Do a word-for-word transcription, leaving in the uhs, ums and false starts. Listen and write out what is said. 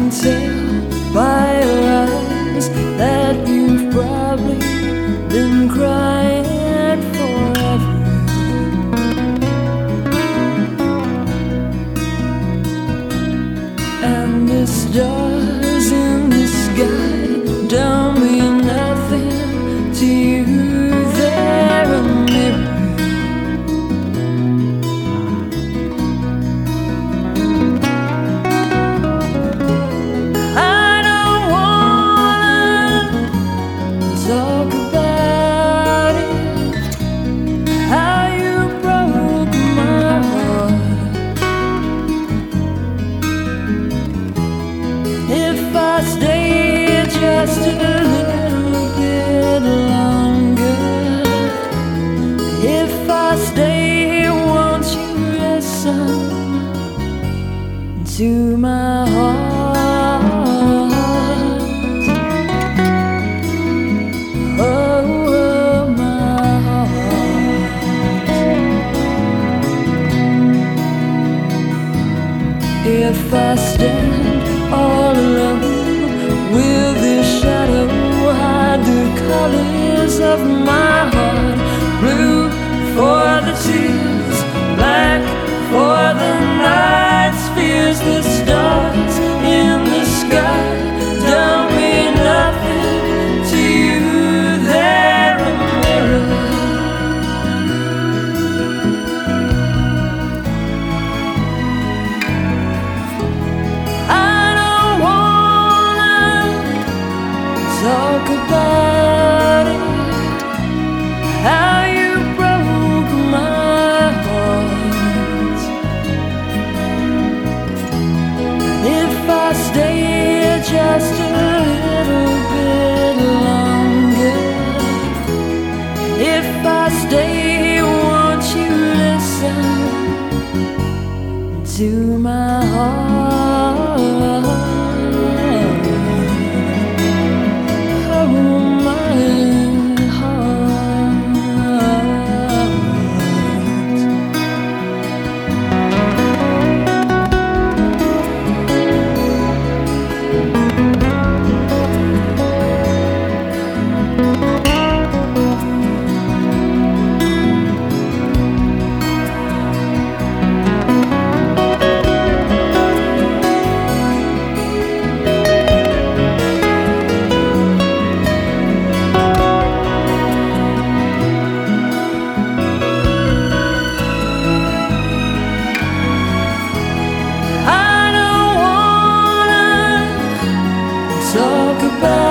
can tell by your eyes that you've probably been crying forever. And the stars in the sky don't mean nothing to you. They're a mirror. Talk about it, how you broke my heart. If I stay just a little bit longer, if I stay, won't you listen to my heart? If I stand all alone, will this shadow hide the colors of my heart? Blue for the tears, black for the nights, fears the stars in the sky don't mean nothing to you. They're a mirror. Talk about it, how you broke my heart. If I stay just a little bit longer, if I stay, won't you listen to my heart? Talk about